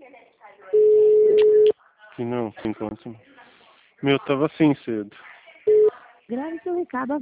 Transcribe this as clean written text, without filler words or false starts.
Que não, se encontra. Meu, tava assim cedo. Grave seu recado